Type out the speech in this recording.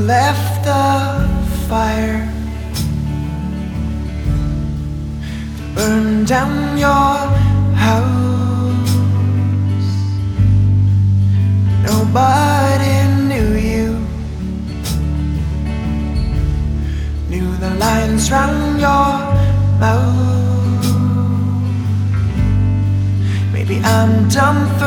left the fire, burn down your house. Nobody knew you, knew the lines round your mouth. Maybe I'm dumb for